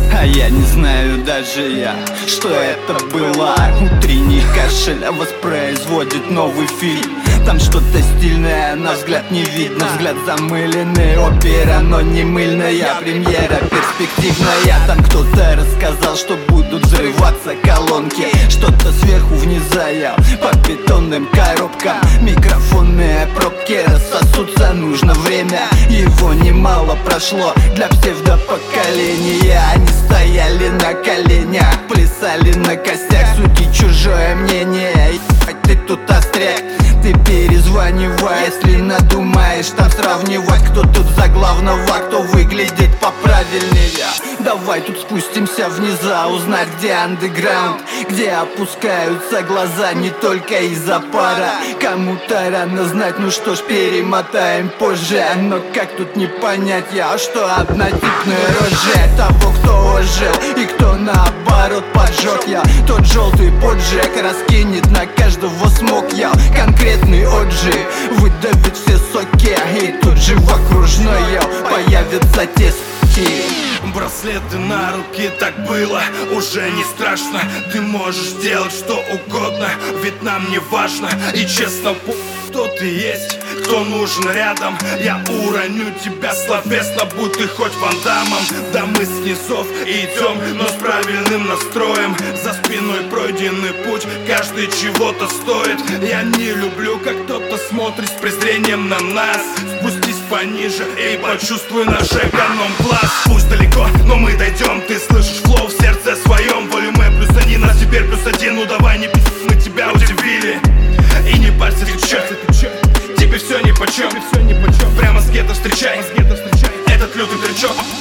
А я не знаю даже я, что это было. Утренний кашель воспроизводит новый фильм. Там что-то стильное, на взгляд не видно. Взгляд замыленный, опера, но не мыльная. Премьера перспективная. Там кто-то рассказал, что будут взрываться колонки. Что-то сверху вниз заял по бетонным коробкам. Микрофонные пробки рассосутся, нужно время. Его немало прошло для псевдопоколения. Они стояли на коленях, плясали на костях. Суди чужое мнение, ебать, ты тут остряк. Ты перезванивай, если надумаешь там сравнивать, кто тут за главного, кто выглядит поправильнее. Давай тут спустимся внизу, узнать, где андеграунд, где опускаются глаза не только из-за пара. Кому-то рано знать, ну что ж, перемотаем позже. Но как тут не понять я, что однотипные рожи того, кто ожил и кто наоборот поджег я. Тот желтый поджиг раскинет на каждого смог я. Конкретный отжиг выдавит все соки, и тут же в окружной появятся те суки. Браслеты на руки, так было, уже не страшно. Ты можешь делать что угодно, ведь нам не важно. И честно, кто ты есть, кто нужен рядом. Я уроню тебя словесно, будь ты хоть Ван Даммом. Да мы с низов идем, но с правильным настроем. За спиной пройденный путь, каждый чего-то стоит. Я не люблю, как кто-то смотрит с презрением на нас. Спустись пониже и почувствуй наш эконом-класс. Пусть далеко, но мы дойдем. Ты слышишь флоу в сердце своем. Волюме плюс они, нас теперь плюс один. Ну давай не пи***, мы тебя удивили. И не парься, ты чё? Тебе все нипочем. Прямо с гетто встречай этот лютый трючок.